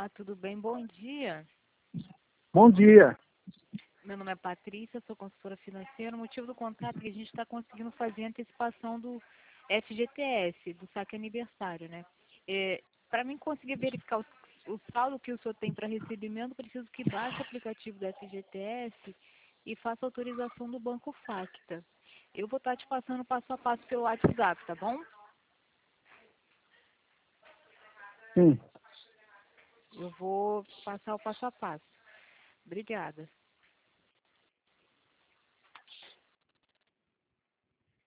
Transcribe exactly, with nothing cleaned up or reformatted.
Olá, tudo bem? Bom dia. Bom dia. Meu nome é Patrícia, sou consultora financeira. O motivo do contato é que a gente está conseguindo fazer a antecipação do F G T S, do saque aniversário, né? É, para mim conseguir verificar o, o saldo que o senhor tem para recebimento, preciso que baixe o aplicativo do F G T S e faça autorização do Banco Facta. Eu vou estar te passando passo a passo pelo WhatsApp, tá bom? Sim. Eu vou passar o passo a passo. Obrigada.